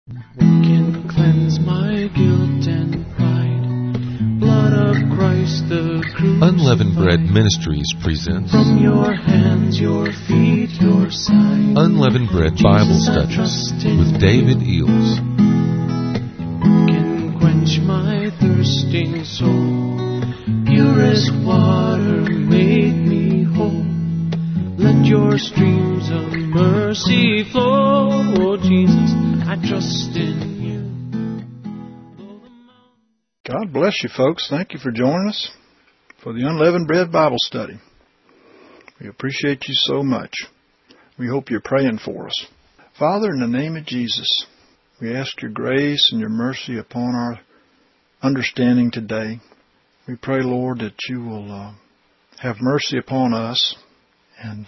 What can cleanse my guilt and pride? Blood of Christ the crucified. Unleavened Bread Ministries presents From your hands, your feet, your side. Unleavened Bread Bible Studies with David Eels. What can quench my thirsting soul? Purest water made me whole. Let your streams of mercy flow. Oh Jesus, I trust in you. God bless you, folks. Thank you for joining us for the Unleavened Bread Bible Study. We appreciate you so much. We hope you're praying for us. Father, in the name of Jesus, we ask your grace and your mercy upon our understanding today. We pray, Lord, that you will have mercy upon us and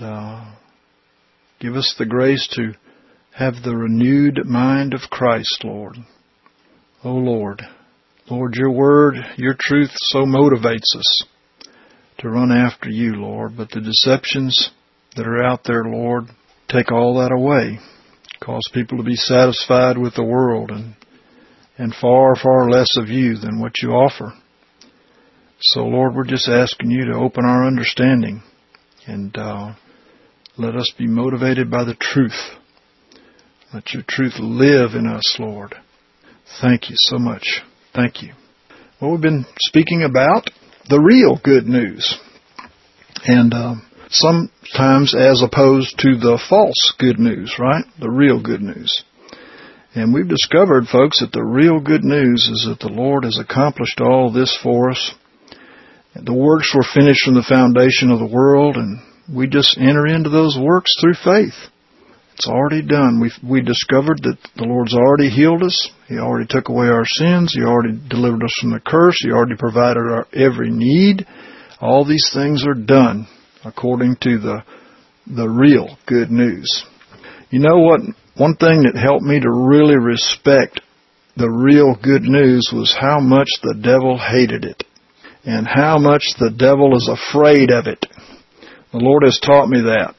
give us the grace to have the renewed mind of Christ, Lord. Oh, Lord. Lord, your word, your truth so motivates us to run after you, Lord. But the deceptions that are out there, Lord, take all that away. Cause people to be satisfied with the world and far, far less of you than what you offer. So, Lord, we're just asking you to open our understanding and let us be motivated by the truth. Let your truth live in us, Lord. Thank you so much. Thank you. Well, we've been speaking about the real good news. And sometimes as opposed to the false good news, right? The real good news. And we've discovered, folks, that the real good news is that the Lord has accomplished all this for us. The works were finished from the foundation of the world, and we just enter into those works through faith. It's already done. We discovered that the Lord's already healed us. He already took away our sins. He already delivered us from the curse. He already provided our every need. All these things are done according to the real good news. You know what? One thing that helped me to really respect the real good news was how much the devil hated it and how much the devil is afraid of it. The Lord has taught me that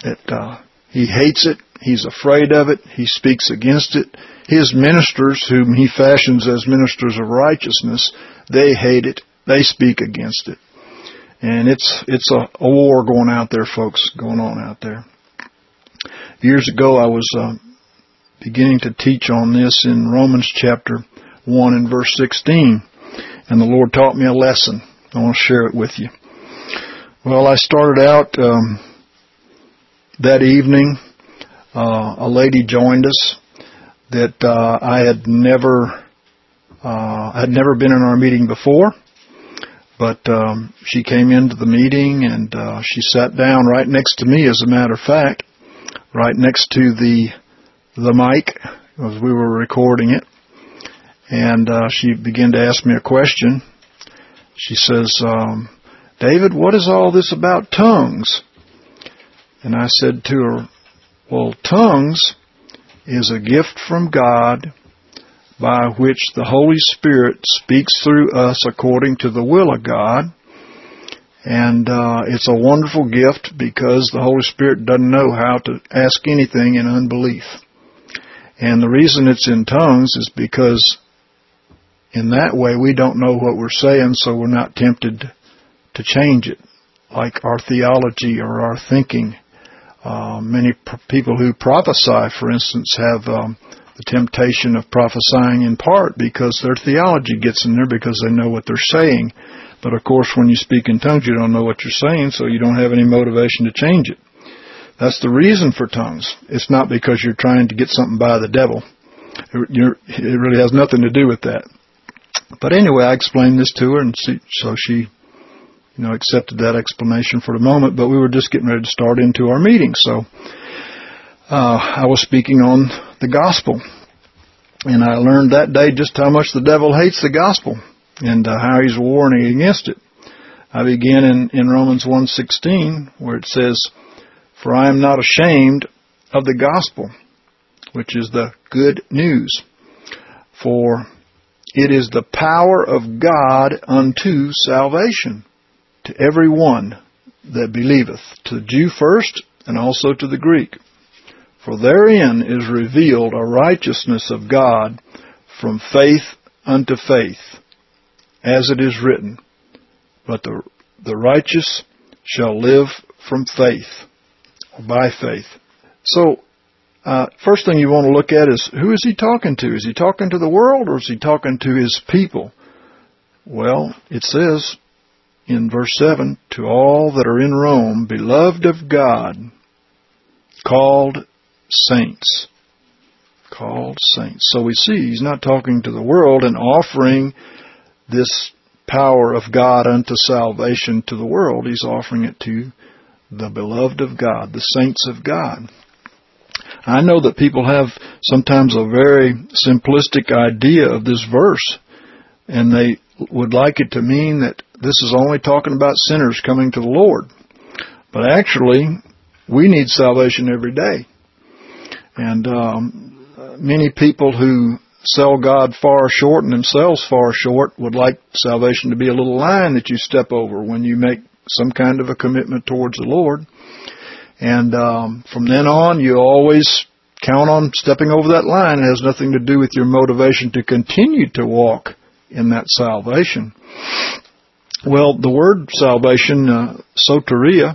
He hates it. He's afraid of it. He speaks against it. His ministers, whom He fashions as ministers of righteousness, they hate it. They speak against it. And it's a war going out there, folks, going on out there. Years ago, I was beginning to teach on this in Romans chapter 1 and verse 16. And the Lord taught me a lesson. I want to share it with you. Well, I started out that evening. A lady joined us that I had never been in our meeting before. But she came into the meeting and she sat down right next to me, as a matter of fact, right next to the mic as we were recording it. And she began to ask me a question. She says, David, what is all this about tongues? And I said to her, well, tongues is a gift from God by which the Holy Spirit speaks through us according to the will of God. And it's a wonderful gift because the Holy Spirit doesn't know how to ask anything in unbelief. And the reason it's in tongues is because in that way we don't know what we're saying, so we're not tempted to change it, like our theology or our thinking. Many people who prophesy, for instance, have the temptation of prophesying in part because their theology gets in there because they know what they're saying. But of course, when you speak in tongues, you don't know what you're saying, so you don't have any motivation to change it. That's the reason for tongues. It's not because you're trying to get something by the devil. It really has nothing to do with that. But anyway, I explained this to her, and so she accepted that explanation for the moment. But we were just getting ready to start into our meeting, so I was speaking on the gospel. And I learned that day just how much the devil hates the gospel and how he's warning against it. I began in Romans 1:16 where it says, for I am not ashamed of the gospel, which is the good news. For it is the power of God unto salvation to every one that believeth, to the Jew first and also to the Greek. For therein is revealed a righteousness of God from faith unto faith, as it is written, but the righteous shall live from faith, or by faith. So, first thing you want to look at is, who is he talking to? Is he talking to the world, or is he talking to his people? Well, it says in verse 7, to all that are in Rome, beloved of God, called saints. Called saints. So we see he's not talking to the world and offering this power of God unto salvation to the world. He's offering it to the beloved of God, the saints of God. I know that people have sometimes a very simplistic idea of this verse, and they would like it to mean that this is only talking about sinners coming to the Lord. But actually, we need salvation every day. And many people who sell God far short and themselves far short would like salvation to be a little line that you step over when you make some kind of a commitment towards the Lord. And from then on, you always count on stepping over that line. It has nothing to do with your motivation to continue to walk in that salvation. Well, the word salvation, soteria,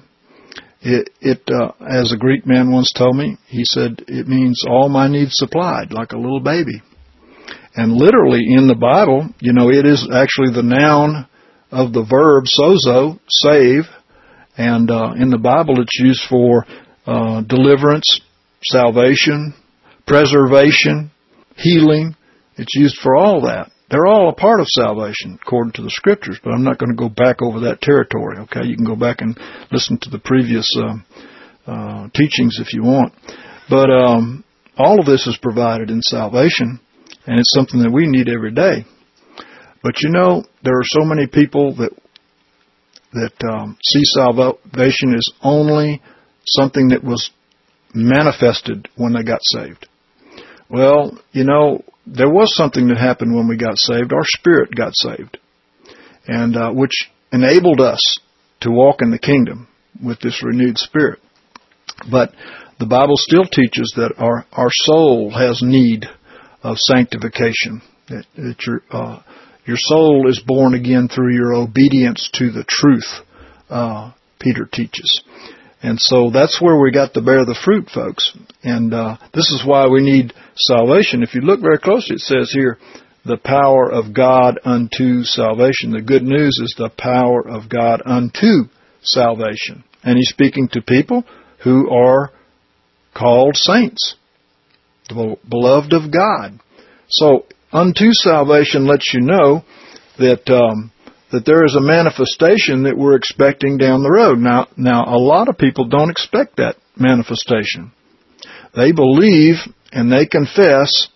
as a Greek man once told me, he said, it means all my needs supplied, like a little baby. And literally in the Bible, it is actually the noun of the verb sozo, save. And in the Bible it's used for deliverance, salvation, preservation, healing. It's used for all that. They're all a part of salvation, according to the Scriptures, but I'm not going to go back over that territory, okay? You can go back and listen to the previous teachings if you want. But all of this is provided in salvation, and it's something that we need every day. But there are so many people that see salvation as only something that was manifested when they got saved. Well, there was something that happened when we got saved. Our spirit got saved, and which enabled us to walk in the kingdom with this renewed spirit. But the Bible still teaches that our soul has need of sanctification. That your soul is born again through your obedience to the truth, Peter teaches. And so that's where we got to bear the fruit, folks. And this is why we need salvation. If you look very closely, it says here, the power of God unto salvation. The good news is the power of God unto salvation. And he's speaking to people who are called saints, the beloved of God. So unto salvation lets you know that there is a manifestation that we're expecting down the road. Now, a lot of people don't expect that manifestation. They believe and they confess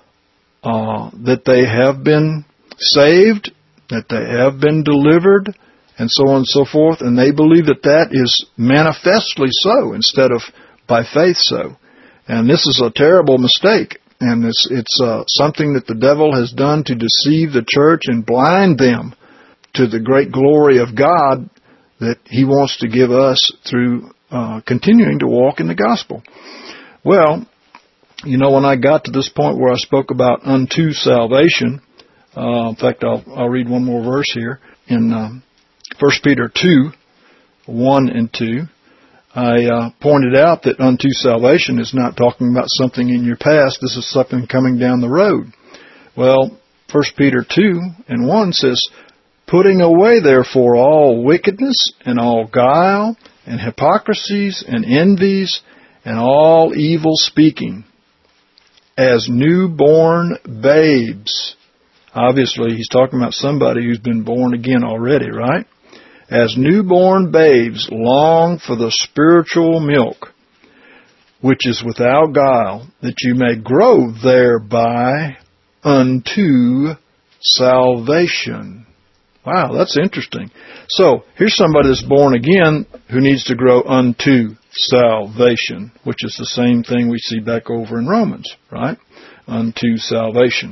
that they have been saved, that they have been delivered, and so on and so forth, and they believe that is manifestly so instead of by faith so. And this is a terrible mistake, and it's something that the devil has done to deceive the church and blind them to the great glory of God that he wants to give us through continuing to walk in the gospel. Well, when I got to this point where I spoke about unto salvation, in fact, I'll read one more verse here. In 1 Peter 2, 1 and 2, I pointed out that unto salvation is not talking about something in your past. This is something coming down the road. Well, 1 Peter 2 and 1 says, putting away, therefore, all wickedness and all guile and hypocrisies and envies and all evil speaking, as newborn babes. Obviously, he's talking about somebody who's been born again already, right? As newborn babes long for the spiritual milk, which is without guile, that you may grow thereby unto salvation. Wow, that's interesting. So, here's somebody that's born again who needs to grow unto salvation, which is the same thing we see back over in Romans, right? Unto salvation.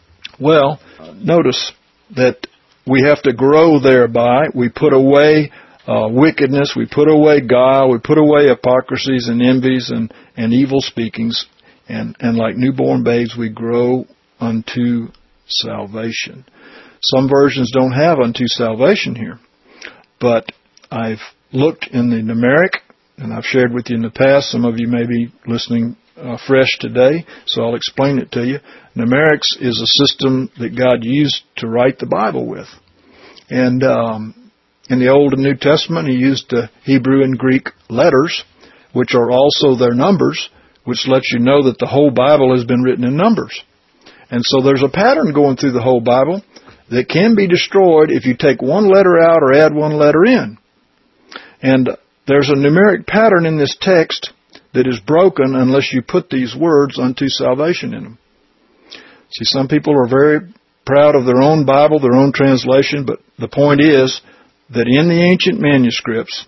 Well, notice that we have to grow thereby. We put away wickedness, we put away guile, we put away hypocrisies and envies and evil speakings, and like newborn babes we grow unto salvation. Some versions don't have unto salvation here, but I've looked in the numeric, and I've shared with you in the past. Some of you may be listening fresh today, so I'll explain it to you. Numerics is a system that God used to write the Bible with. And in the Old and New Testament, He used the Hebrew and Greek letters, which are also their numbers, which lets you know that the whole Bible has been written in numbers. And so there's a pattern going through the whole Bible that can be destroyed if you take one letter out or add one letter in. And there's a numeric pattern in this text that is broken unless you put these words unto salvation in them. See, some people are very proud of their own Bible, their own translation, but the point is that in the ancient manuscripts,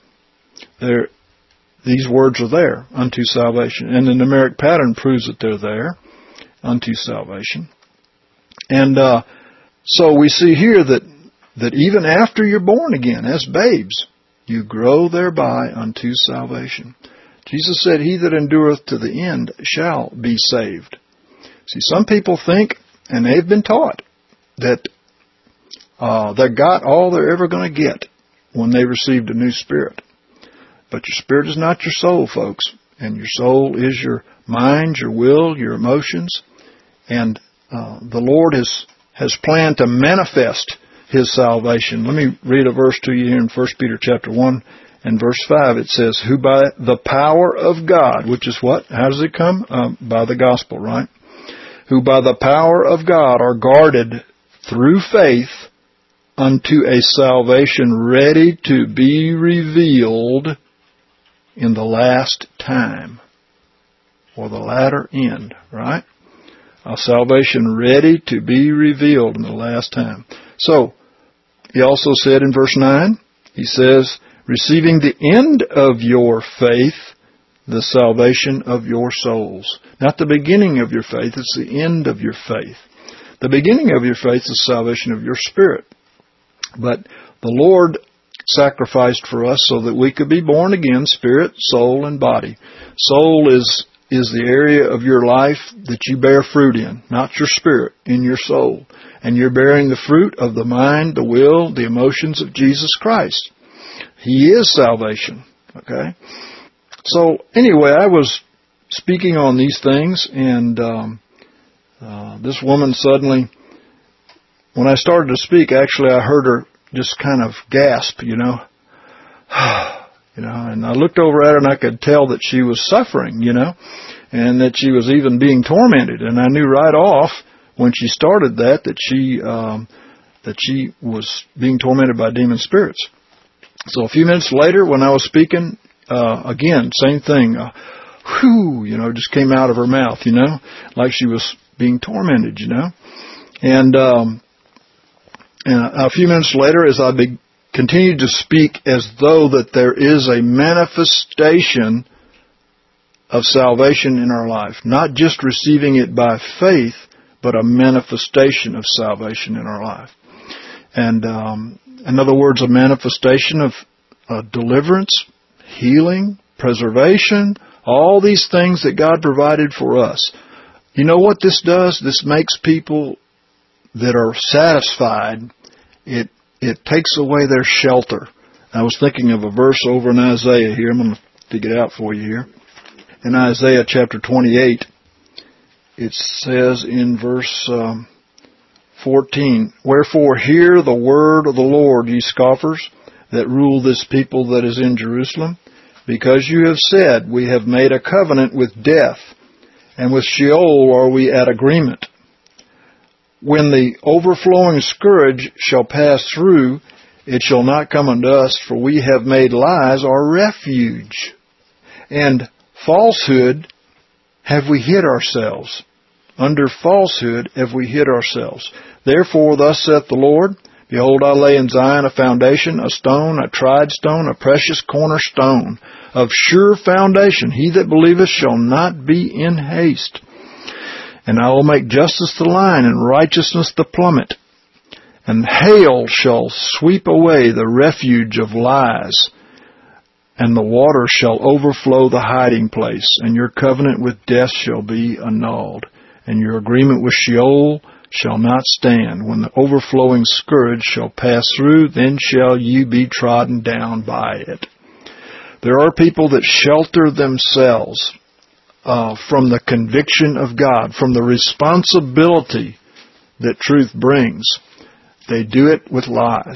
these words are there, unto salvation. And the numeric pattern proves that they're there, unto salvation. And so we see here that even after you're born again, as babes, you grow thereby unto salvation. Jesus said, He that endureth to the end shall be saved. See, some people think, and they've been taught, that they got all they're ever going to get when they received a new spirit. But your spirit is not your soul, folks. And your soul is your mind, your will, your emotions. And the Lord has planned to manifest His salvation. Let me read a verse to you here in 1 Peter chapter 1 and verse 5. It says, who by the power of God, which is what? How does it come? By the gospel, right? Who by the power of God are guarded through faith unto a salvation ready to be revealed in the last time, or the latter end, right? A salvation ready to be revealed in the last time. So, He also said in verse 9, He says, receiving the end of your faith, the salvation of your souls. Not the beginning of your faith, it's the end of your faith. The beginning of your faith is the salvation of your spirit. But the Lord sacrificed for us so that we could be born again, spirit, soul, and body. Soul is the area of your life that you bear fruit in, not your spirit, in your soul. And you're bearing the fruit of the mind, the will, the emotions of Jesus Christ. He is salvation. Okay? So, anyway, I was speaking on these things, and this woman suddenly, when I started to speak, actually I heard her just kind of gasp, and I looked over at her and I could tell that she was suffering, and that she was even being tormented. And I knew right off when she started that she was being tormented by demon spirits. So a few minutes later, when I was speaking, again, same thing, just came out of her mouth, like she was being tormented, And a few minutes later, as I continued to speak as though that there is a manifestation of salvation in our life. Not just receiving it by faith, but a manifestation of salvation in our life. And in other words, a manifestation of deliverance, healing, preservation, all these things that God provided for us. You know what this does? This makes people that are satisfied, it takes away their shelter. I was thinking of a verse over in Isaiah here. I'm going to dig it out for you here. In Isaiah chapter 28, it says in verse 14, wherefore hear the word of the Lord, ye scoffers, that rule this people that is in Jerusalem. Because you have said, we have made a covenant with death, and with Sheol are we at agreement. When the overflowing scourge shall pass through, it shall not come unto us, for we have made lies our refuge. And falsehood have we hid ourselves. Under falsehood have we hid ourselves. Therefore thus saith the Lord, behold, I lay in Zion a foundation, a stone, a tried stone, a precious cornerstone, of sure foundation. He that believeth shall not be in haste. And I will make justice the line, and righteousness the plummet. And hail shall sweep away the refuge of lies, and the water shall overflow the hiding place, and your covenant with death shall be annulled, and your agreement with Sheol shall not stand. When the overflowing scourge shall pass through, then shall you be trodden down by it. There are people that shelter themselves from the conviction of God, from the responsibility that truth brings. They do it with lies.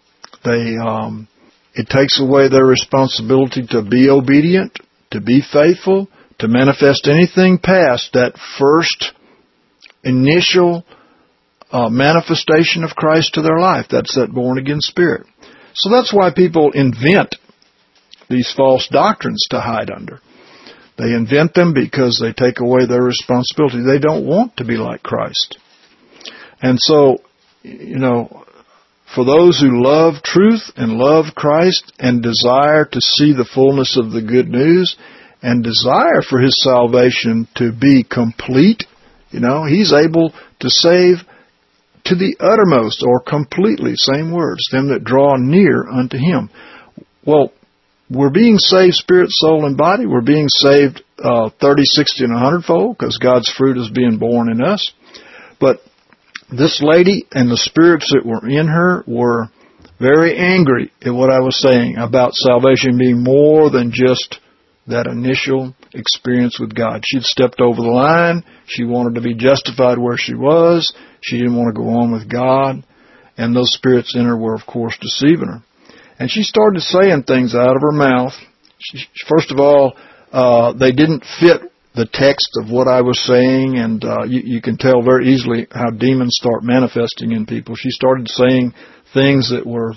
It takes away their responsibility to be obedient, to be faithful, to manifest anything past that first initial manifestation of Christ to their life. That's that born-again spirit. So that's why people invent these false doctrines to hide under. They invent them because they take away their responsibility. They don't want to be like Christ. And so, for those who love truth and love Christ and desire to see the fullness of the good news and desire for His salvation to be complete, He's able to save to the uttermost or completely, same words, them that draw near unto Him. Well, we're being saved spirit, soul, and body. We're being saved 30, 60, and 100-fold because God's fruit is being born in us. But this lady and the spirits that were in her were very angry at what I was saying about salvation being more than just that initial experience with God. She'd stepped over the line. She wanted to be justified where she was. She didn't want to go on with God. And those spirits in her were, of course, deceiving her. And she started saying things out of her mouth. First of all, they didn't fit the text of what I was saying, and you can tell very easily how demons start manifesting in people. She started saying things that were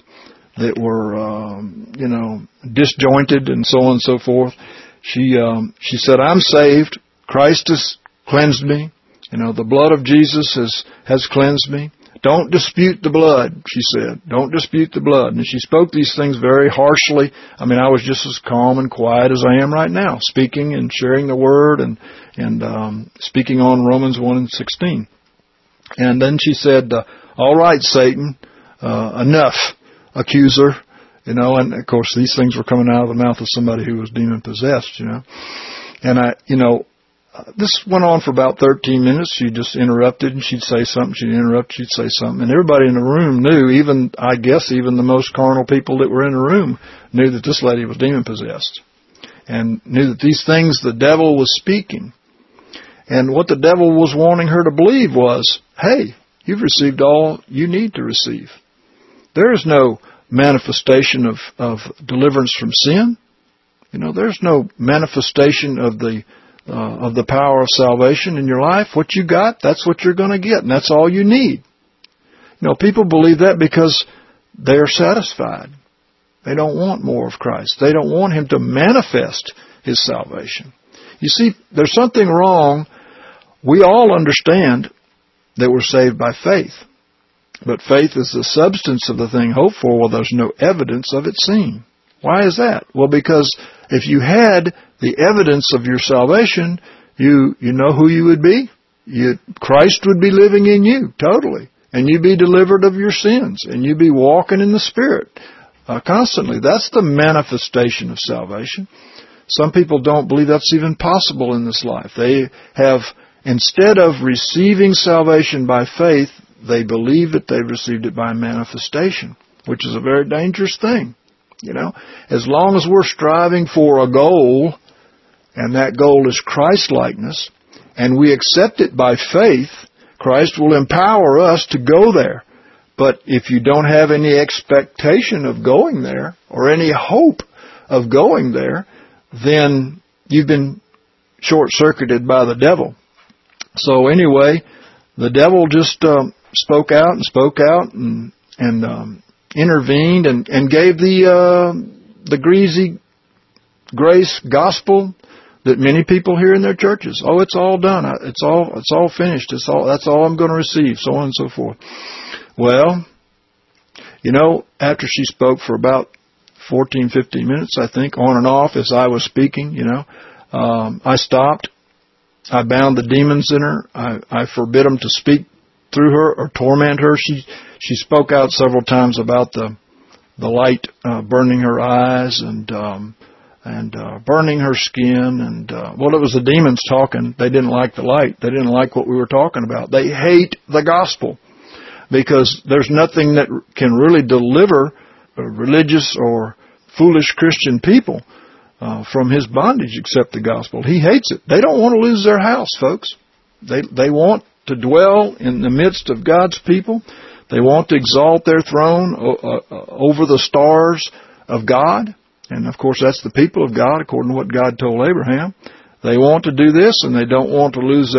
disjointed and so on and so forth. She said, "I'm saved. Christ has cleansed me. The blood of Jesus has cleansed me. Don't dispute the blood," she said. "Don't dispute the blood." And she spoke these things very harshly. I was just as calm and quiet as I am right now, speaking and sharing the Word and speaking on Romans 1:16. And then she said, "All right, Satan, enough, accuser." And of course these things were coming out of the mouth of somebody who was demon-possessed, And this went on for about 13 minutes. She just interrupted and she'd say something. She'd interrupt, she'd say something. And everybody in the room knew, even the most carnal people that were in the room knew that this lady was demon-possessed. And knew that these things the devil was speaking. And what the devil was wanting her to believe was, hey, you've received all you need to receive. There is no manifestation of deliverance from sin. There's no manifestation of the power of salvation in your life. What you got, that's what you're going to get, and that's all you need. People believe that because they are satisfied. They don't want more of Christ. They don't want Him to manifest His salvation. You see, there's something wrong. We all understand that we're saved by faith. But faith is the substance of the thing hoped for, while there's no evidence of it seen. Why is that? Well, because if you had the evidence of your salvation, you know who you would be? Christ would be living in you, totally. And you'd be delivered of your sins. And you'd be walking in the Spirit constantly. That's the manifestation of salvation. Some people don't believe that's even possible in this life. They have, instead of receiving salvation by faith, they believe that they've received it by manifestation, which is a very dangerous thing. As long as we're striving for a goal, and that goal is Christ-likeness, and we accept it by faith, Christ will empower us to go there. But if you don't have any expectation of going there, or any hope of going there, then you've been short-circuited by the devil. So anyway, the devil just spoke out and intervened and gave the greasy grace gospel that many people hear in their churches. Oh, it's all done. It's all finished. That's all I'm going to receive, so on and so forth. Well, after she spoke for about 14, 15 minutes, I think, on and off as I was speaking, I stopped. I bound the demons in her. I forbid them to speak through her or torment her. She spoke out several times about the light burning her eyes and burning her skin. And well, it was the demons talking. They didn't like the light. They didn't like what we were talking about. They hate the gospel because there's nothing that can really deliver religious or foolish Christian people from his bondage except the gospel. He hates it. They don't want to lose their house, folks. They want to dwell in the midst of God's people. They want to exalt their throne over the stars of God. And of course, that's the people of God, according to what God told Abraham. They want to do this, and they don't want to lose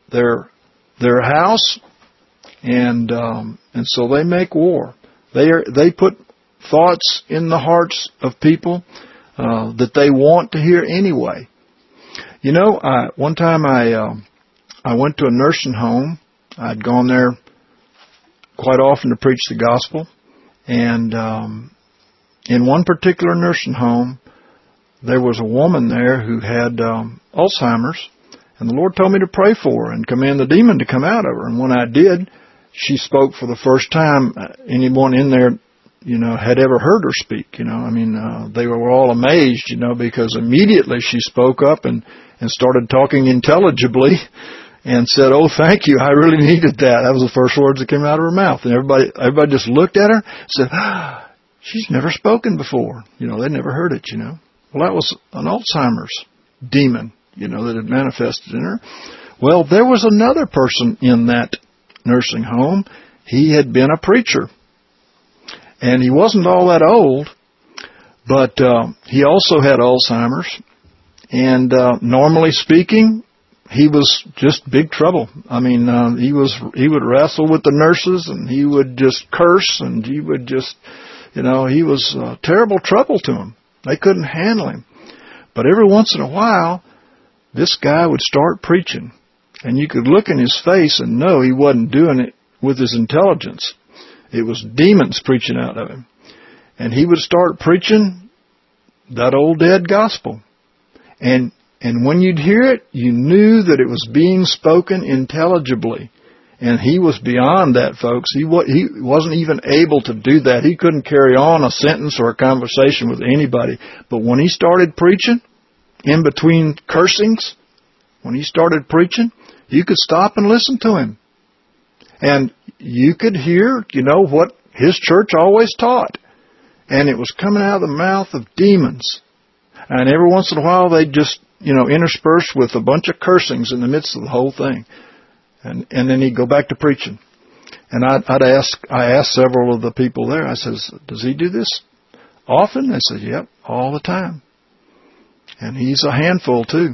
their house. And so they make war. They put thoughts in the hearts of people that they want to hear anyway. You know, one time I went to a nursing home. I'd gone there quite often to preach the gospel. And in one particular nursing home, there was a woman there who had Alzheimer's. And the Lord told me to pray for her and command the demon to come out of her. And when I did, she spoke for the first time anyone in there, you know, had ever heard her speak. You know, I mean, they were all amazed, you know, because immediately she spoke up and started talking intelligibly and said, "Oh, thank you. I really needed that." That was the first words that came out of her mouth. And everybody just looked at her and said, "She's never spoken before." You know, they'd never heard it, you know. Well, that was an Alzheimer's demon, you know, that had manifested in her. Well, there was another person in that nursing home. He had been a preacher. And he wasn't all that old, but he also had Alzheimer's. And normally speaking, he was just big trouble. I mean, he would wrestle with the nurses, and he would just curse, and he would just, you know, he was terrible trouble to them. They couldn't handle him. But every once in a while, this guy would start preaching, and you could look in his face and know he wasn't doing it with his intelligence. It was demons preaching out of him. And he would start preaching that old dead gospel. And when you'd hear it, you knew that it was being spoken intelligibly. And he was beyond that, folks. He wasn't even able to do that. He couldn't carry on a sentence or a conversation with anybody. But when he started preaching, in between cursings, when he started preaching, you could stop and listen to him. And you could hear, you know, what his church always taught. And it was coming out of the mouth of demons. And every once in a while they'd just, you know, intersperse with a bunch of cursings in the midst of the whole thing. And then he'd go back to preaching. And I asked several of the people there, I says, "Does he do this often?" They said, "Yep, all the time." And he's a handful too.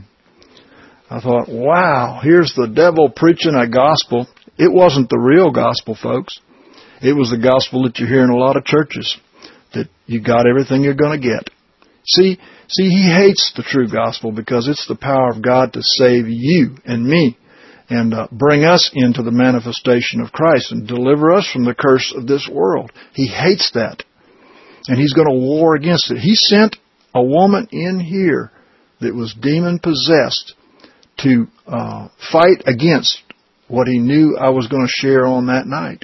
I thought, wow, here's the devil preaching a gospel. It wasn't the real gospel, folks. It was the gospel that you hear in a lot of churches, that you got everything you're going to get. See, he hates the true gospel because it's the power of God to save you and me and bring us into the manifestation of Christ and deliver us from the curse of this world. He hates that. And he's going to war against it. He sent a woman in here that was demon-possessed to fight against what he knew I was going to share on that night.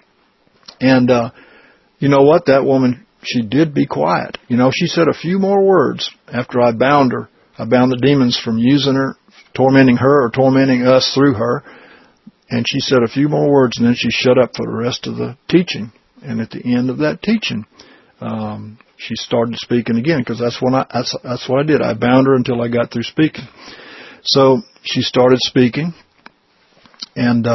And you know what? That woman, she did be quiet. You know, she said a few more words after I bound her. I bound the demons from using her, tormenting her, or tormenting us through her. And she said a few more words, and then she shut up for the rest of the teaching. And at the end of that teaching, she started speaking again, because that's what I did. I bound her until I got through speaking. So she started speaking, and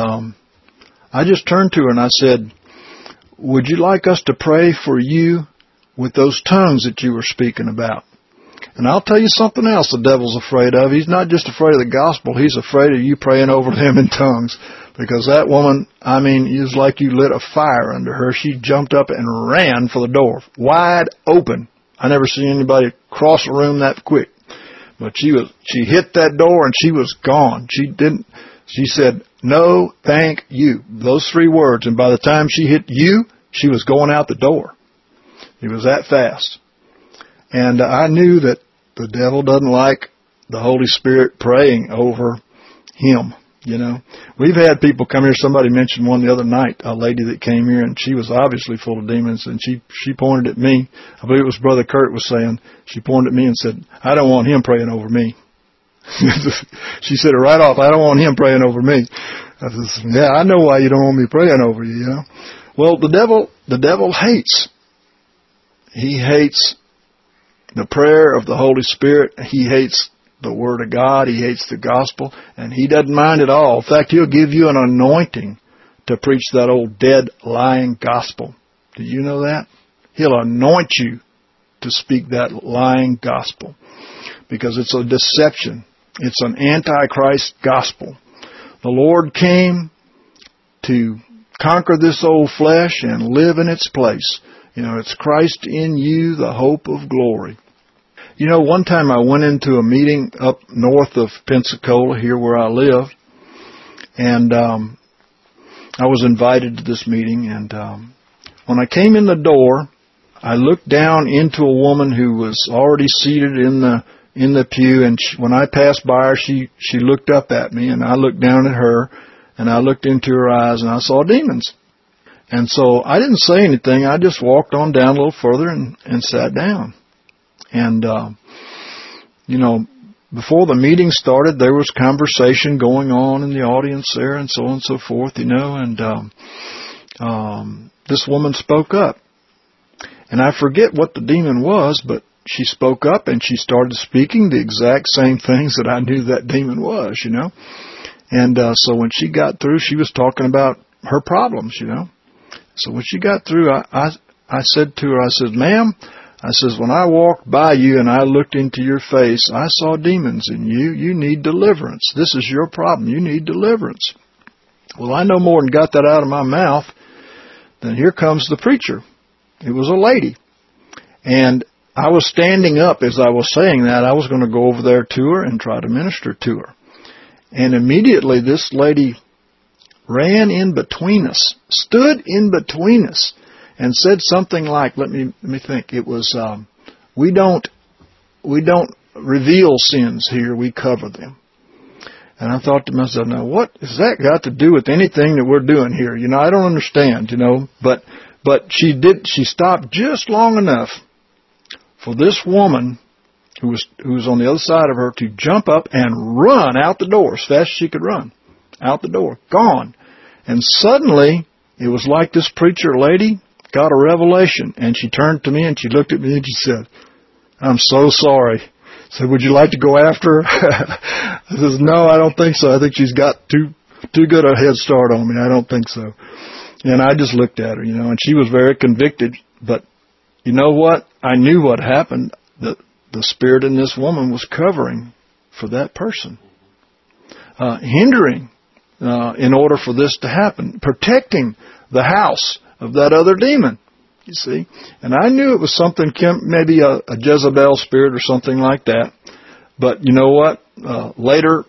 I just turned to her and I said, "Would you like us to pray for you with those tongues that you were speaking about?" And I'll tell you something else the devil's afraid of. He's not just afraid of the gospel. He's afraid of you praying over him in tongues. Because that woman, I mean, it was like you lit a fire under her. She jumped up and ran for the door, wide open. I never seen anybody cross a room that quick. But she hit that door and she was gone. She said, "No, thank you." Those 3 words. And by the time she hit you, she was going out the door. It was that fast. And I knew that the devil doesn't like the Holy Spirit praying over him. We've had people come here. Somebody mentioned one the other night, a lady that came here, and she was obviously full of demons, and she pointed at me. I believe it was Brother Kurt was saying, she pointed at me and said, I don't want him praying over me. She said it right off, I don't want him praying over me. I said, yeah, I know why you don't want me praying over you, Well, the devil hates. He hates the prayer of the Holy Spirit. He hates the Word of God. He hates the gospel, and he doesn't mind at all. In fact, he'll give you an anointing to preach that old dead, lying gospel. Do you know that? He'll anoint you to speak that lying gospel because it's a deception. It's an antichrist gospel. The Lord came to conquer this old flesh and live in its place. It's Christ in you, the hope of glory. One time I went into a meeting up north of Pensacola, here where I live, and I was invited to this meeting, and when I came in the door, I looked down into a woman who was already seated in the pew, and when I passed by her, she looked up at me, and I looked down at her, and I looked into her eyes, and I saw demons. And so I didn't say anything. I just walked on down a little further and sat down. And, before the meeting started, there was conversation going on in the audience there and so on and so forth, and this woman spoke up. And I forget what the demon was, but she spoke up and she started speaking the exact same things that I knew that demon was, And so when she got through, she was talking about her problems, So when she got through, I said to her, I said, ma'am, I says, when I walked by you and I looked into your face, I saw demons in you. You need deliverance. This is your problem. You need deliverance. Well, I no more than got that out of my mouth than here comes the preacher. It was a lady. And I was standing up as I was saying that. I was going to go over there to her and try to minister to her. And immediately this lady ran in between us, stood in between us, and said something like, let me think. It was, we don't reveal sins here, we cover them. And I thought to myself, now what has that got to do with anything that we're doing here? I don't understand, but she stopped just long enough for this woman who was on the other side of her to jump up and run out the door as fast as she could run. Out the door. Gone. And suddenly, it was like this preacher lady got a revelation, and she turned to me and she looked at me and she said, I'm so sorry. I said, would you like to go after her? I says, no, I don't think so. I think she's got too good a head start on me. I don't think so. And I just looked at her, and she was very convicted. But you know what? I knew what happened. The spirit in this woman was covering for that person, hindering in order for this to happen, protecting the house of that other demon, you see. And I knew it was something, maybe a Jezebel spirit or something like that. But you know what? Later,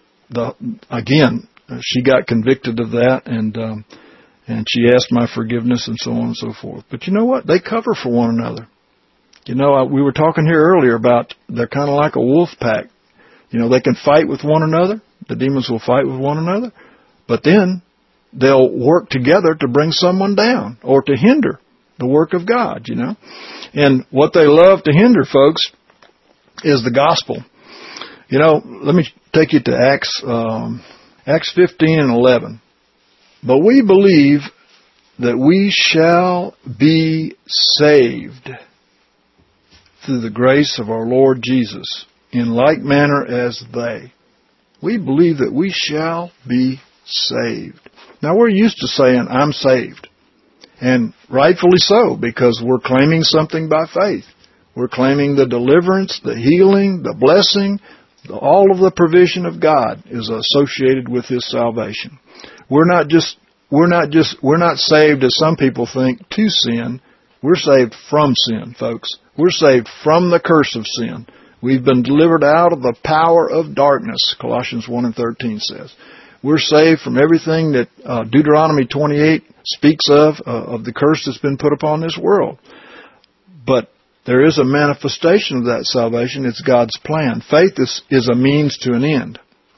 she got convicted of that, and she asked my forgiveness and so on and so forth. But you know what? They cover for one another. We were talking here earlier about they're kind of like a wolf pack. They can fight with one another. The demons will fight with one another. But then they'll work together to bring someone down or to hinder the work of God, And what they love to hinder, folks, is the gospel. Let me take you to Acts 15 and 11. But we believe that we shall be saved through the grace of our Lord Jesus in like manner as they. We believe that we shall be saved. Now, we're used to saying, I'm saved. And rightfully so, because we're claiming something by faith. We're claiming the deliverance, the healing, the blessing, all of the provision of God is associated with His salvation. We're not saved, as some people think, to sin. We're saved from sin, folks. We're saved from the curse of sin. We've been delivered out of the power of darkness, Colossians 1 and 13 says. We're saved from everything that Deuteronomy 28 speaks of the curse that's been put upon this world. But there is a manifestation of that salvation. It's God's plan. Faith is a means to an end.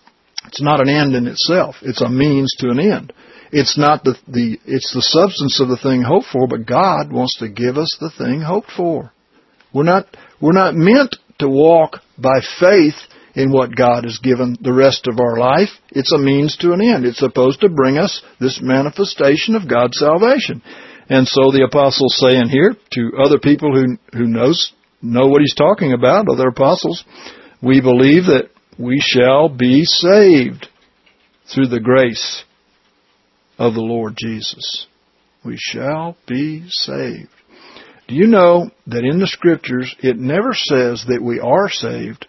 It's not an end in itself. It's a means to an end. It's not it's the substance of the thing hoped for, but God wants to give us the thing hoped for. We're not meant to walk by faith in what God has given the rest of our life. It's a means to an end. It's supposed to bring us this manifestation of God's salvation. And so the apostles saying here to other people who know what he's talking about, other apostles, we believe that we shall be saved through the grace of the Lord Jesus. We shall be saved. Do you know that in the Scriptures it never says that we are saved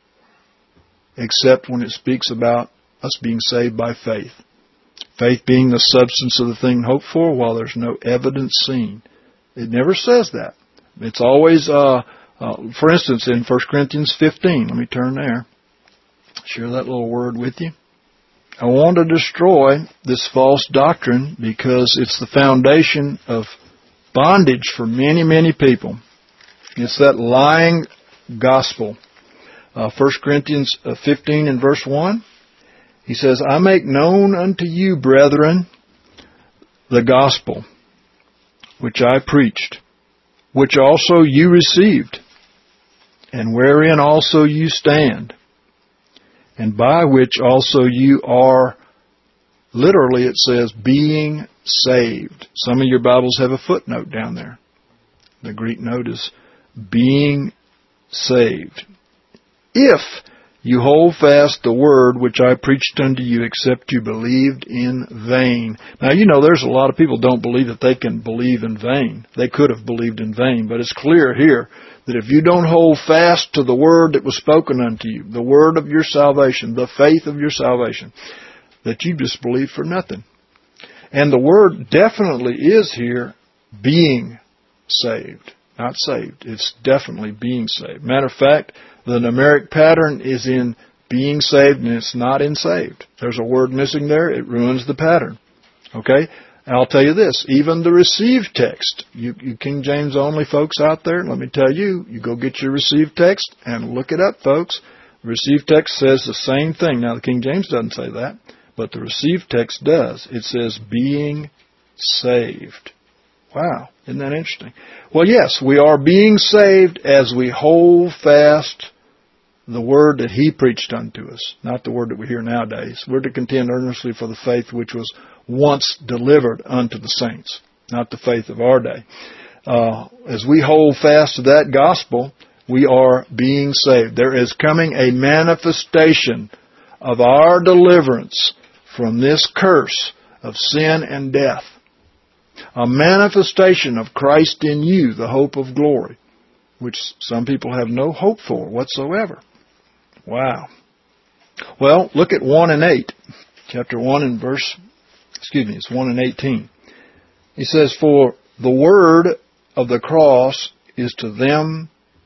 except when it speaks about us being saved by faith? Faith being the substance of the thing hoped for while there's no evidence seen. It never says that. It's always, for instance, in 1 Corinthians 15. Let me turn there. Share that little word with you. I want to destroy this false doctrine because it's the foundation of bondage for many, many people. It's that lying gospel. 1 Corinthians 15 and verse 1. He says, I make known unto you, brethren, the gospel which I preached, which also you received, and wherein also you stand, and by which also you are, literally it says, being saved. Some of your Bibles have a footnote down there. The Greek note is being saved. If you hold fast the word which I preached unto you, except you believed in vain. Now, you know, there's a lot of people don't believe that they can believe in vain. They could have believed in vain, but it's clear here that if you don't hold fast to the word that was spoken unto you, the word of your salvation, the faith of your salvation, that you just believe for nothing. And the word definitely is here being saved, not saved. It's definitely being saved. Matter of fact, the numeric pattern is in being saved and it's not in saved. There's a word missing there. It ruins the pattern. Okay? I'll tell you this. Even the received text, you King James only folks out there, let me tell you, you go get your received text and look it up, folks. The received text says the same thing. Now, the King James doesn't say that, but the received text does. It says being saved. Wow. Isn't that interesting? Well, yes, we are being saved as we hold fast the word that He preached unto us, not the word that we hear nowadays. We're to contend earnestly for the faith which was once delivered unto the saints, not the faith of our day. As we hold fast to that gospel, we are being saved. There is coming a manifestation of our deliverance from this curse of sin and death. A manifestation of Christ in you, the hope of glory, which some people have no hope for whatsoever. Wow. Well, look at 1 and 8. Chapter 1 and it's 1 and 18. He says, for the word of the cross is to them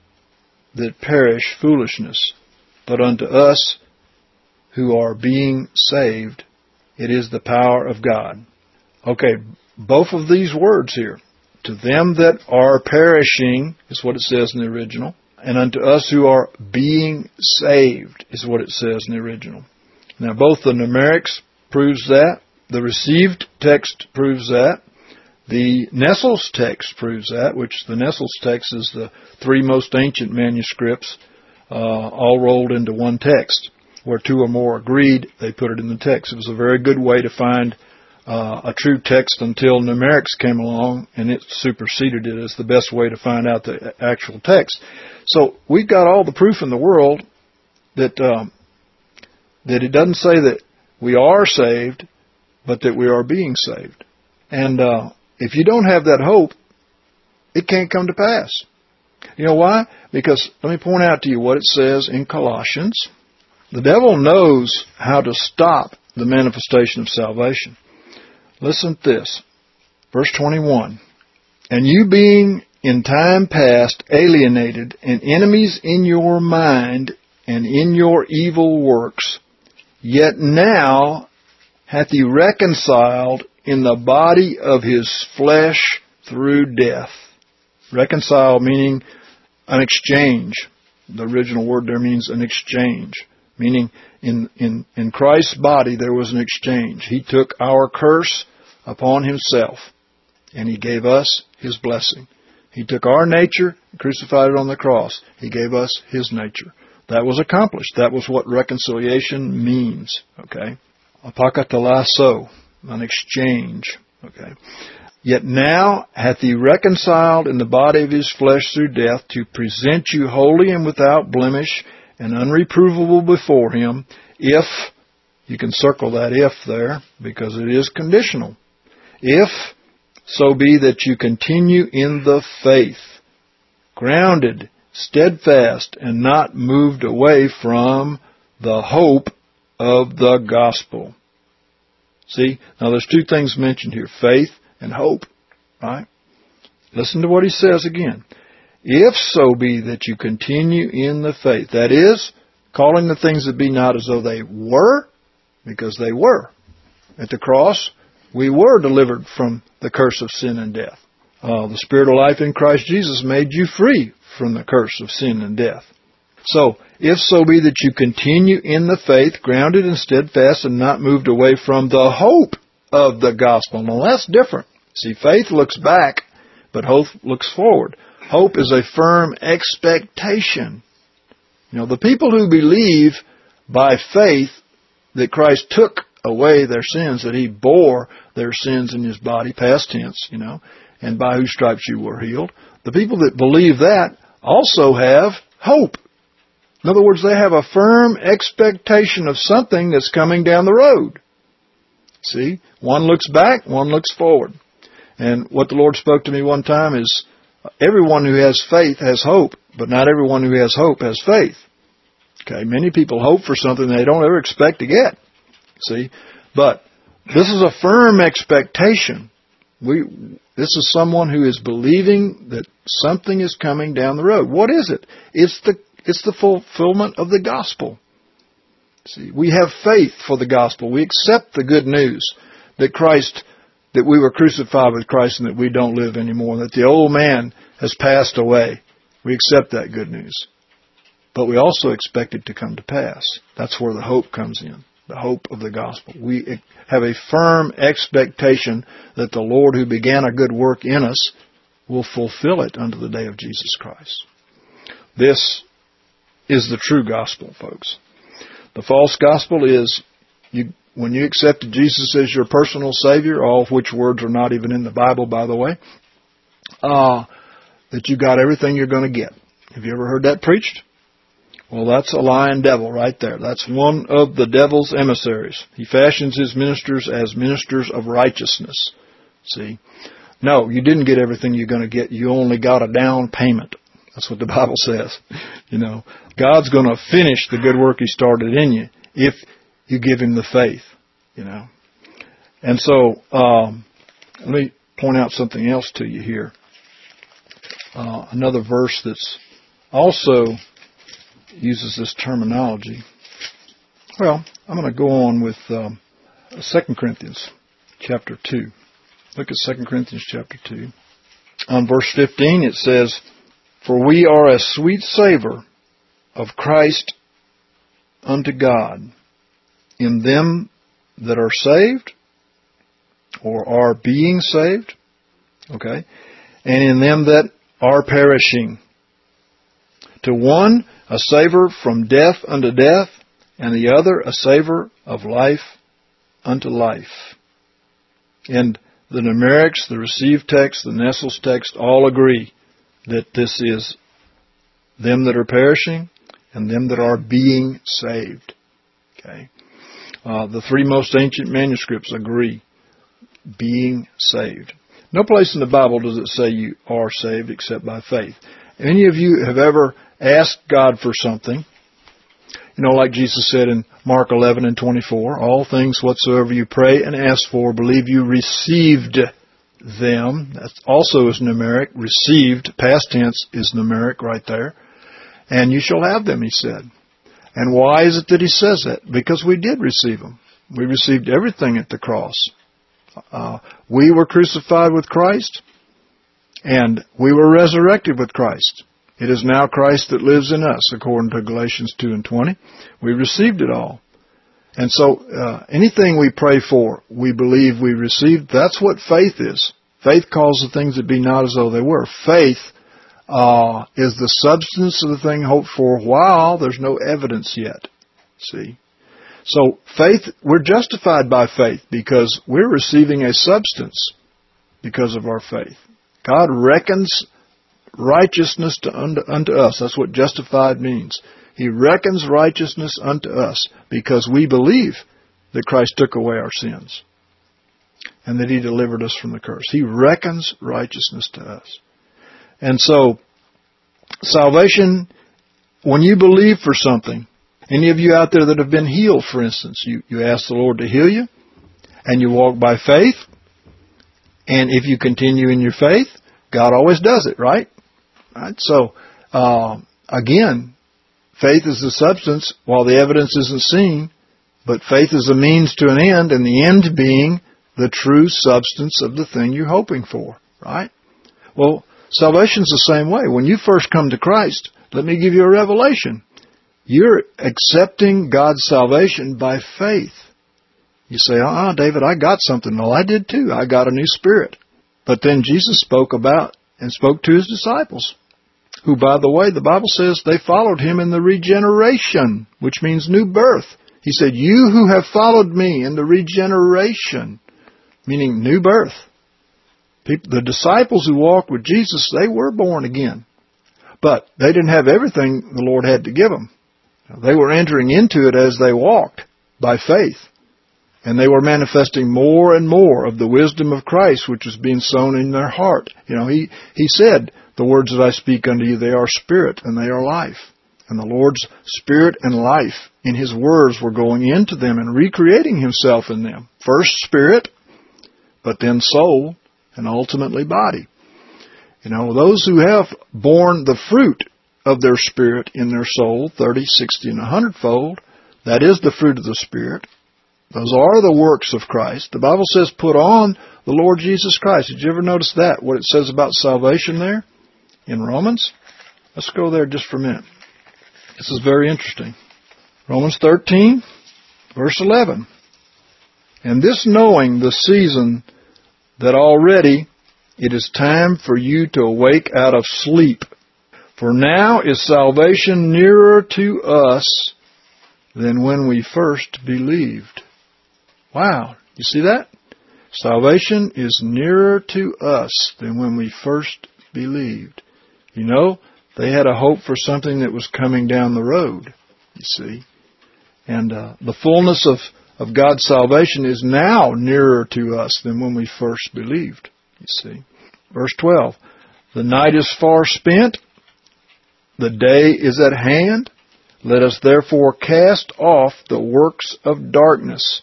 that perish foolishness, but unto us who are being saved, it is the power of God. Okay, both of these words here. To them that are perishing is what it says in the original. And unto us who are being saved is what it says in the original. Now both the numerics proves that. The received text proves that. The Nestle's text proves that, which the Nestle's text is the three most ancient manuscripts all rolled into one text. Where two or more agreed, they put it in the text. It was a very good way to find a true text until numerics came along and it superseded it as the best way to find out the actual text. So we've got all the proof in the world that it doesn't say that we are saved, but that we are being saved. And if you don't have that hope, it can't come to pass. You know why? Because let me point out to you what it says in Colossians. The devil knows how to stop the manifestation of salvation. Listen to this. Verse 21. And you being in time past alienated and enemies in your mind and in your evil works, yet now hath He reconciled in the body of His flesh through death. Reconcile meaning an exchange. The original word there means an exchange. Meaning, in Christ's body there was an exchange. He took our curse upon Himself, and He gave us His blessing. He took our nature, crucified it on the cross. He gave us His nature. That was accomplished. That was what reconciliation means. Okay? Apokatalasso, an exchange. Okay? Yet now hath He reconciled in the body of His flesh through death to present you holy and without blemish and unreprovable before Him, if, you can circle that if there, because it is conditional, if so be that you continue in the faith, grounded, steadfast, and not moved away from the hope of the gospel. See, now there's two things mentioned here, faith and hope, right? Listen to what he says again. If so be that you continue in the faith, that is, calling the things that be not as though they were, because they were. At the cross, we were delivered from the curse of sin and death. The Spirit of life in Christ Jesus made you free from the curse of sin and death. So, if so be that you continue in the faith, grounded and steadfast and not moved away from the hope of the gospel. Now that's different. See, faith looks back, but hope looks forward. Hope is a firm expectation. You know, the people who believe by faith that Christ took away their sins, that He bore their sins in His body, past tense, you know, and by whose stripes you were healed. The people that believe that also have hope. In other words, they have a firm expectation of something that's coming down the road. See, one looks back, one looks forward. And what the Lord spoke to me one time is, everyone who has faith has hope, but not everyone who has hope has faith. Okay, many people hope for something they don't ever expect to get. See, but this is a firm expectation. This is someone who is believing that something is coming down the road. What is it? It's the fulfillment of the gospel. See, we have faith for the gospel. We accept the good news that we were crucified with Christ and that we don't live anymore, that the old man has passed away. We accept that good news. But we also expect it to come to pass. That's where the hope comes in, the hope of the gospel. We have a firm expectation that the Lord who began a good work in us will fulfill it unto the day of Jesus Christ. This is the true gospel, folks. The false gospel is when you accepted Jesus as your personal Savior, all of which words are not even in the Bible, by the way, that you got everything you're going to get. Have you ever heard that preached? Well, that's a lying devil right there. That's one of the devil's emissaries. He fashions his ministers as ministers of righteousness. See? No, you didn't get everything you're going to get. You only got a down payment. That's what the Bible says. You know, God's going to finish the good work He started in you if you give Him the faith, you know. And so, let me point out something else to you here. Another verse that's also uses this terminology. Well, I'm going to go on with 2 Corinthians chapter 2. Look at 2 Corinthians chapter 2. On verse 15 it says, "For we are a sweet savour of Christ unto God in them that are saved," or are being saved, okay, "and in them that are perishing. To one a savour from death unto death, and the other a savour of life unto life." And the numerics, the received text, the Nestle's text all agree that this is them that are perishing and them that are being saved. Okay. The three most ancient manuscripts agree, being saved. No place in the Bible does it say you are saved except by faith. Any of you have ever asked God for something? You know, like Jesus said in Mark 11:24, "All things whatsoever you pray and ask for, believe you received them." That also is numeric. Received, past tense, is numeric right there. "And you shall have them," He said. And why is it that He says that? Because we did receive them. We received everything at the cross. We were crucified with Christ, and we were resurrected with Christ. It is now Christ that lives in us, according to Galatians 2:20. We received it all. And so anything we pray for, we believe we received. That's what faith is. Faith calls the things that be not as though they were. Faith is the substance of the thing hoped for while there's no evidence yet. See? So faith, we're justified by faith because we're receiving a substance because of our faith. God reckons righteousness unto us. That's what justified means. He reckons righteousness unto us because we believe that Christ took away our sins and that He delivered us from the curse. He reckons righteousness to us. And so, salvation, when you believe for something, any of you out there that have been healed, for instance, you ask the Lord to heal you, and you walk by faith, and if you continue in your faith, God always does it, right? So, again, faith is the substance while the evidence isn't seen, but faith is a means to an end, and the end being the true substance of the thing you're hoping for, right? Well, salvation's the same way. When you first come to Christ, let me give you a revelation. You're accepting God's salvation by faith. You say, David, I got something. Well, I did too. I got a new spirit. But then Jesus spoke about and spoke to His disciples, who, by the way, the Bible says they followed Him in the regeneration, which means new birth. He said, you who have followed me in the regeneration, meaning new birth. The disciples who walked with Jesus, they were born again. But they didn't have everything the Lord had to give them. They were entering into it as they walked by faith. And they were manifesting more and more of the wisdom of Christ, which was being sown in their heart. He said, the words that I speak unto you, they are spirit and they are life. And the Lord's spirit and life in His words were going into them and recreating Himself in them. First spirit, but then soul, and ultimately body. Those who have borne the fruit of their spirit in their soul, 30, 60, and 100-fold, that is the fruit of the Spirit. Those are the works of Christ. The Bible says, put on the Lord Jesus Christ. Did you ever notice that, what it says about salvation there in Romans? Let's go there just for a minute. This is very interesting. Romans 13, verse 11. And this knowing the season that already it is time for you to awake out of sleep. For now is salvation nearer to us than when we first believed. Wow. You see that? Salvation is nearer to us than when we first believed. They had a hope for something that was coming down the road, you see. And the fullness of God's salvation is now nearer to us than when we first believed, you see. Verse 12, the night is far spent, the day is at hand. Let us therefore cast off the works of darkness,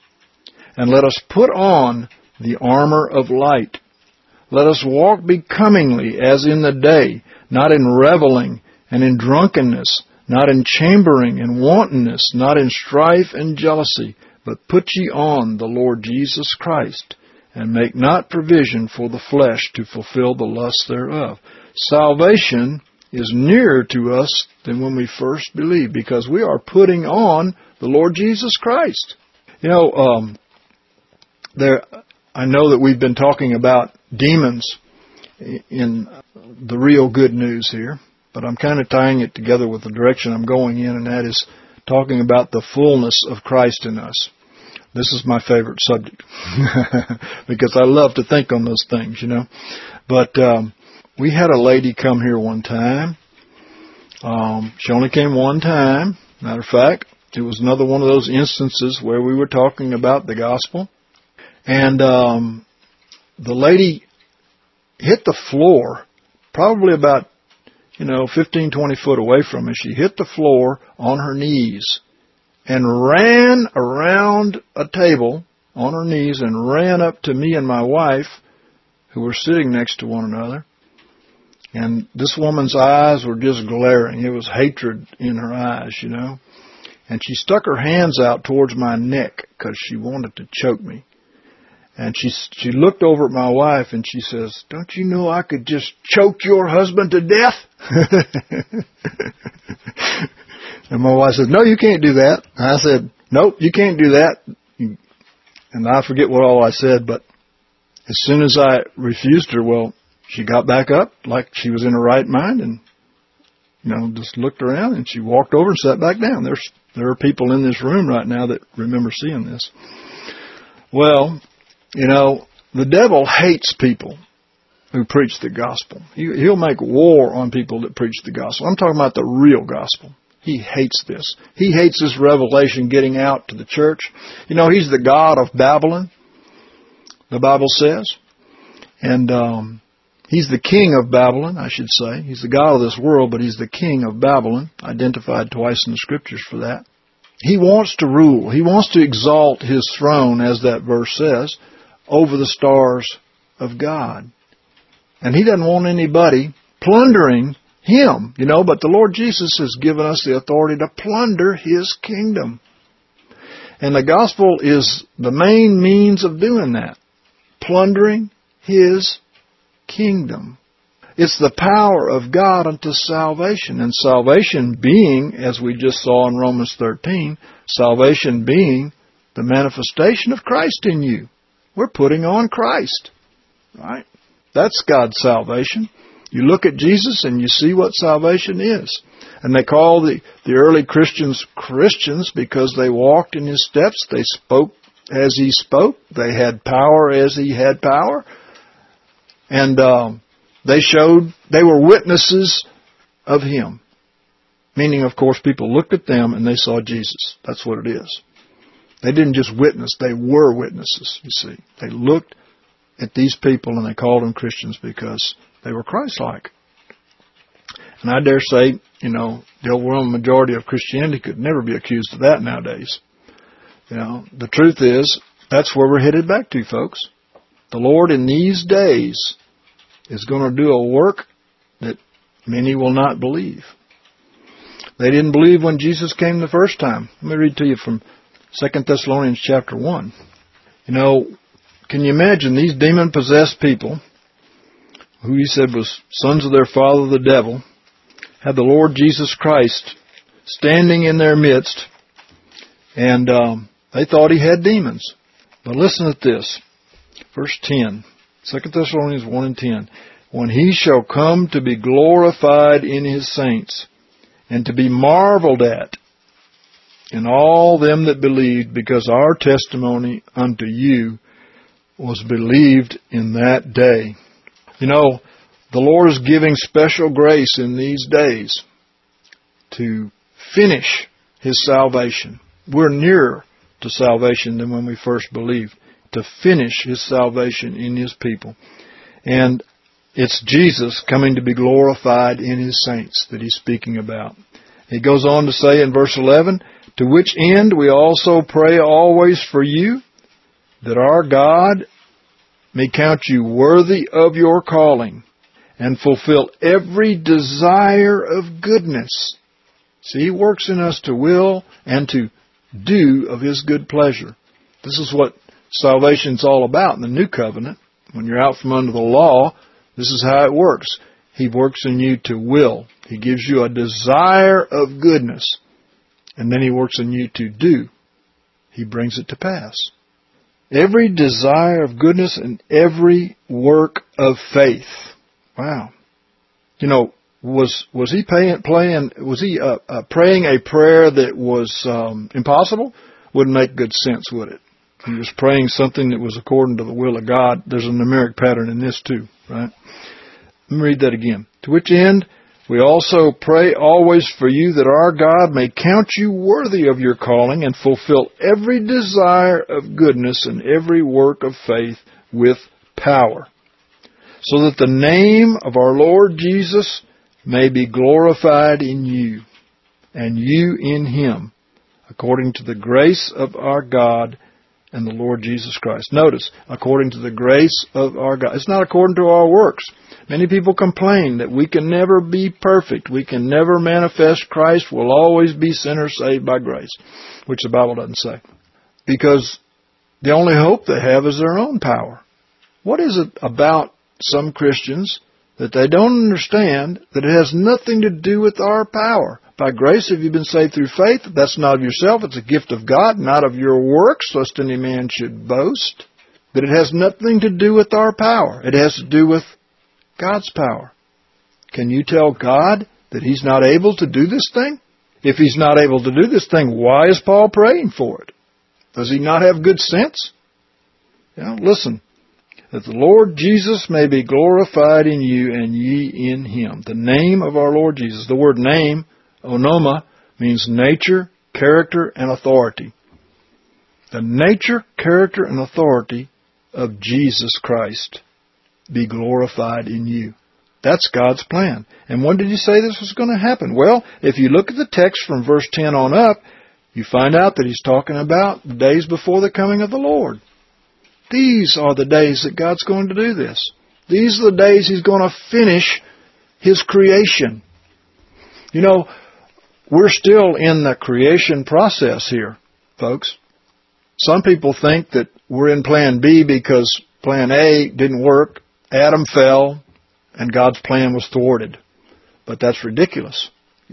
and let us put on the armor of light. Let us walk becomingly as in the day, not in reveling and in drunkenness, not in chambering and wantonness, not in strife and jealousy, but put ye on the Lord Jesus Christ, and make not provision for the flesh to fulfill the lusts thereof. Salvation is nearer to us than when we first believed, because we are putting on the Lord Jesus Christ. I know that we've been talking about demons in the real good news here, but I'm kind of tying it together with the direction I'm going in, and that is talking about the fullness of Christ in us. This is my favorite subject because I love to think on those things, But we had a lady come here one time. She only came one time. Matter of fact, it was another one of those instances where we were talking about the gospel. And the lady hit the floor, probably about, 15, 20 foot away from us. She hit the floor on her knees and ran around a table on her knees and ran up to me and my wife, who were sitting next to one another. And this woman's eyes were just glaring. It was hatred in her eyes, And she stuck her hands out towards my neck because she wanted to choke me. And she looked over at my wife and she says, "Don't you know I could just choke your husband to death?" And my wife said, "No, you can't do that." And I said, "Nope, you can't do that." And I forget what all I said, but as soon as I refused her, well, she got back up like she was in her right mind and, just looked around and she walked over and sat back down. There are people in this room right now that remember seeing this. Well, the devil hates people who preach the gospel. He'll make war on people that preach the gospel. I'm talking about the real gospel. He hates this. He hates this revelation getting out to the church. He's the god of Babylon, the Bible says. And he's the king of Babylon, I should say. He's the god of this world, but he's the king of Babylon, identified twice in the scriptures for that. He wants to rule. He wants to exalt his throne, as that verse says, over the stars of God. And he doesn't want anybody plundering him, but the Lord Jesus has given us the authority to plunder his kingdom. And the gospel is the main means of doing that, plundering his kingdom. It's the power of God unto salvation. And salvation being, as we just saw in Romans 13, salvation being the manifestation of Christ in you. We're putting on Christ, right? That's God's salvation. You look at Jesus and you see what salvation is. And they call the early Christians Christians because they walked in his steps. They spoke as he spoke. They had power as he had power. And they were witnesses of him. Meaning, of course, people looked at them and they saw Jesus. That's what it is. They didn't just witness, they were witnesses, you see. They looked at these people and they called them Christians because they were Christ-like. And I dare say, the overwhelming majority of Christianity could never be accused of that nowadays. The truth is, that's where we're headed back to, folks. The Lord in these days is going to do a work that many will not believe. They didn't believe when Jesus came the first time. Let me read to you from 2 Thessalonians chapter 1. Can you imagine these demon-possessed people, who he said was sons of their father the devil, had the Lord Jesus Christ standing in their midst, and they thought he had demons. But listen at this. Verse 10, 2 Thessalonians 1 and 10. When he shall come to be glorified in his saints, and to be marveled at in all them that believed, because our testimony unto you was believed in that day. The Lord is giving special grace in these days to finish his salvation. We're nearer to salvation than when we first believed. To finish his salvation in his people. And it's Jesus coming to be glorified in his saints that he's speaking about. He goes on to say in verse 11, to which end we also pray always for you, that our God may count you worthy of your calling, and fulfill every desire of goodness. See, he works in us to will and to do of his good pleasure. This is what salvation's all about in the new covenant. When you're out from under the law, this is how it works. He works in you to will. He gives you a desire of goodness. And then he works in you to do. He brings it to pass. Every desire of goodness and every work of faith. Wow. Was he praying a prayer that was impossible? Wouldn't make good sense, would it? He was praying something that was according to the will of God. There's a numeric pattern in this too, right? Let me read that again. To which end we also pray always for you, that our God may count you worthy of your calling and fulfill every desire of goodness and every work of faith with power, so that the name of our Lord Jesus may be glorified in you, and you in him, according to the grace of our God and the Lord Jesus Christ. Notice, according to the grace of our God. It's not according to our works. Many people complain that we can never be perfect. We can never manifest Christ. We'll always be sinners saved by grace, which the Bible doesn't say. Because The only hope they have is their own power. What is it about some Christians that they don't understand that it has nothing to do with our power? By grace have you been saved through faith. That's not of yourself. It's a gift of God, not of your works, lest any man should boast. That it has nothing to do with our power. It has to do with God's power. Can you tell God that He's not able to do this thing? If He's not able to do this thing, why is Paul praying for it? Does he not have good sense? Listen. That the Lord Jesus may be glorified in you and ye in Him. The name of our Lord Jesus. The word name, onoma, means nature, character, and authority. The nature, character, and authority of Jesus Christ be glorified in you. That's God's plan. And when did He say this was going to happen? Well, if you look at the text from verse 10 on up, you find out that He's talking about the days before the coming of the Lord. These are the days that God's going to do this. These are the days He's going to finish His creation. We're still in the creation process here, folks. Some people think that we're in plan B because plan A didn't work, Adam fell, and God's plan was thwarted. But that's ridiculous.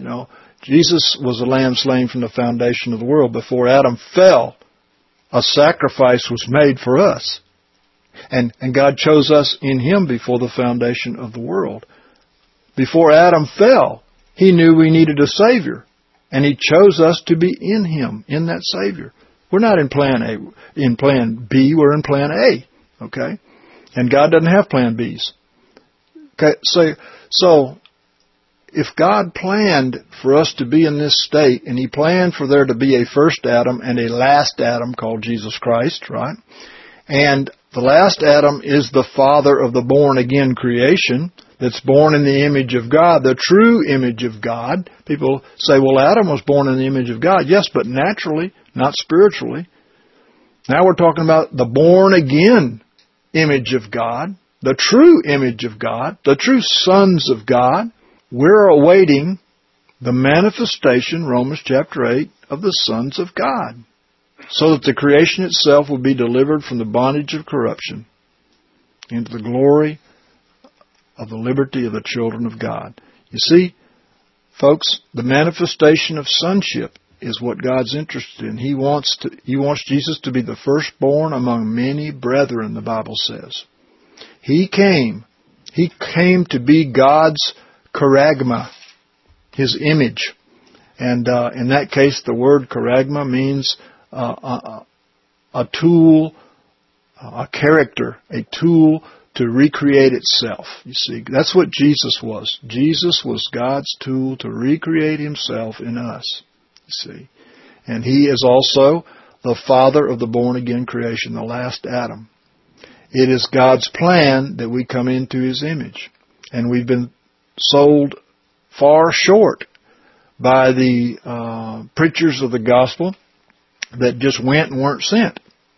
Jesus was a lamb slain from the foundation of the world. Before Adam fell, a sacrifice was made for us. And God chose us in Him before the foundation of the world. Before Adam fell, He knew we needed a Savior. And He chose us to be in Him, in that Savior. We're not in plan A, in plan B, we're in plan A. Okay? And God doesn't have plan Bs. Okay, so if God planned for us to be in this state, and He planned for there to be a first Adam and a last Adam called Jesus Christ, right? And the last Adam is the father of the born-again creation that's born in the image of God, the true image of God. People say, well, Adam was born in the image of God. Yes, but naturally, not spiritually. Now we're talking about the born-again image of God, the true image of God, the true sons of God. We're awaiting the manifestation, Romans chapter 8, of the sons of God, so that the creation itself will be delivered from the bondage of corruption into the glory of the liberty of the children of God. You see, folks, the manifestation of sonship is what God's interested in. He wants Jesus to be the firstborn among many brethren, the Bible says. He came to be God's charagma, His image. And in that case, the word charagma means a tool, a character, a tool to recreate itself. You see, that's what Jesus was. Jesus was God's tool to recreate Himself in us. You see. And He is also the father of the born-again creation, the last Adam. It is God's plan that we come into His image. And we've been sold far short by the preachers of the gospel that just went and weren't sent.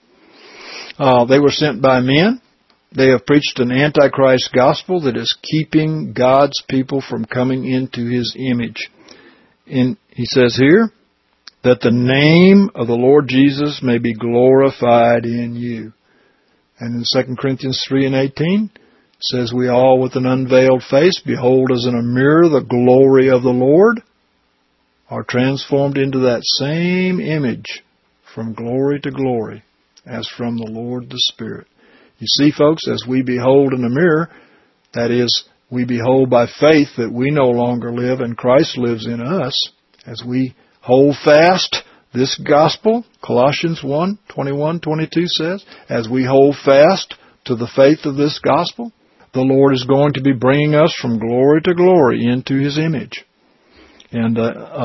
They were sent by men. They have preached an antichrist gospel that is keeping God's people from coming into His image. And He says here that the name of the Lord Jesus may be glorified in you. And in 2 Corinthians 3:18, it says, we all with an unveiled face behold as in a mirror the glory of the Lord, are transformed into that same image from glory to glory as from the Lord the Spirit. You see, folks, as we behold in a mirror, that is, we behold by faith that we no longer live and Christ lives in us. As we hold fast this gospel, Colossians 1:21-22 says, as we hold fast to the faith of this gospel, the Lord is going to be bringing us from glory to glory into His image and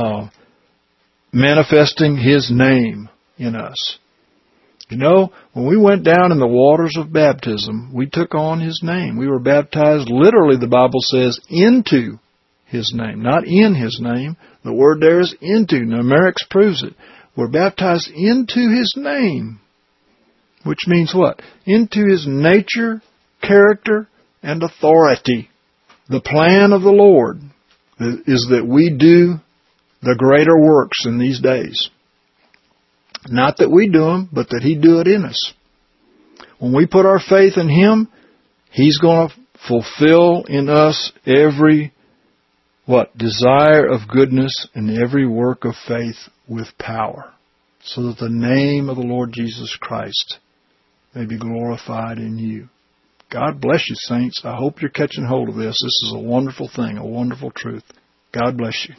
manifesting His name in us. You know, when we went down in the waters of baptism, we took on His name. We were baptized, literally, the Bible says, into His name, not in His name. The word there is into. Numerics proves it. We're baptized into His name, which means what? Into His nature, character, and authority. The plan of the Lord is that we do the greater works in these days. Not that we do them, but that He do it in us. When we put our faith in Him, He's going to fulfill in us every desire of goodness and every work of faith with power, so that the name of the Lord Jesus Christ may be glorified in you. God bless you, saints. I hope you're catching hold of this. This is a wonderful thing, a wonderful truth. God bless you.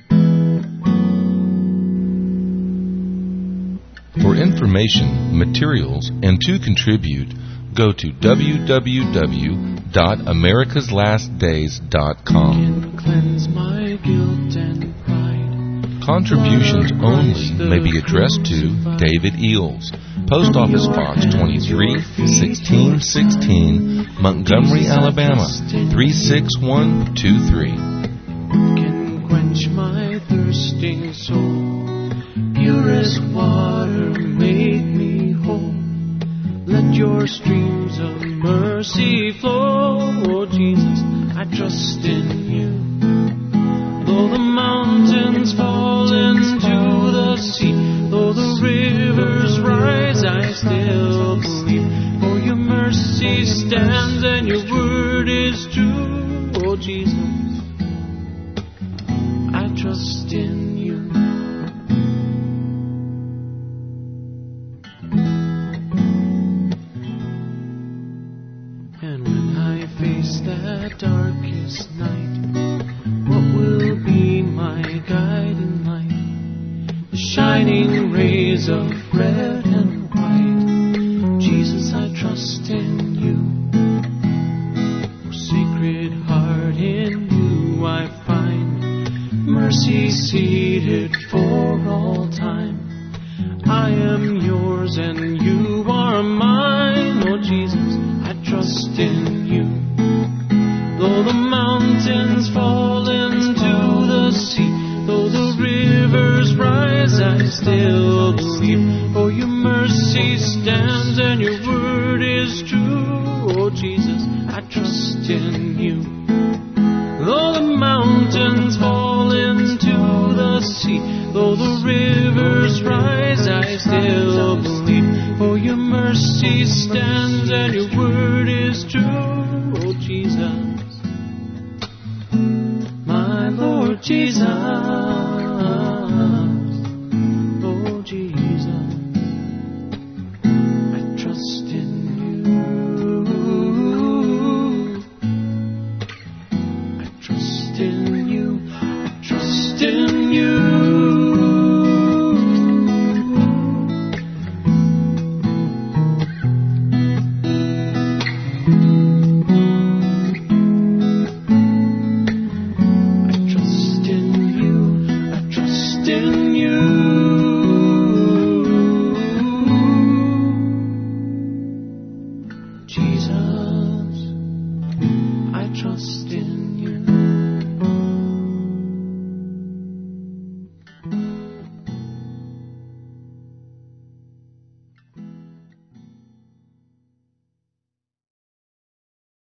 For information, materials, and to contribute, go to www.americaslastdays.com. Cleanse my guilt and pride. Contributions only may be addressed to David Eels, Post Office Box 23, 1616, Montgomery, Alabama, 36123. Can quench my thirsting soul. Purest water make me whole. Let your streams of mercy flow. Oh Jesus, I trust in you. Though the mountains fall into the sea, though the rivers rise, I still believe. For your mercy stands and your word is true. Oh Jesus, I trust in you. And when I face that darkest night, what will be my guiding light? The shining rays of red and white. Jesus, I trust in you. Oh, Sacred Heart, in you I find mercy seated for all time. I am yours and you are mine. Oh Jesus, I trust in you. Though the mountains fall into the sea, though the rivers rise, I still believe. For your mercy stands and your word is true. Oh Jesus, I trust in you. Though the mountains fall into the sea, though the rivers rise, I still believe. For your mercy stands and your word is true. Oh Jesus, my Lord Jesus.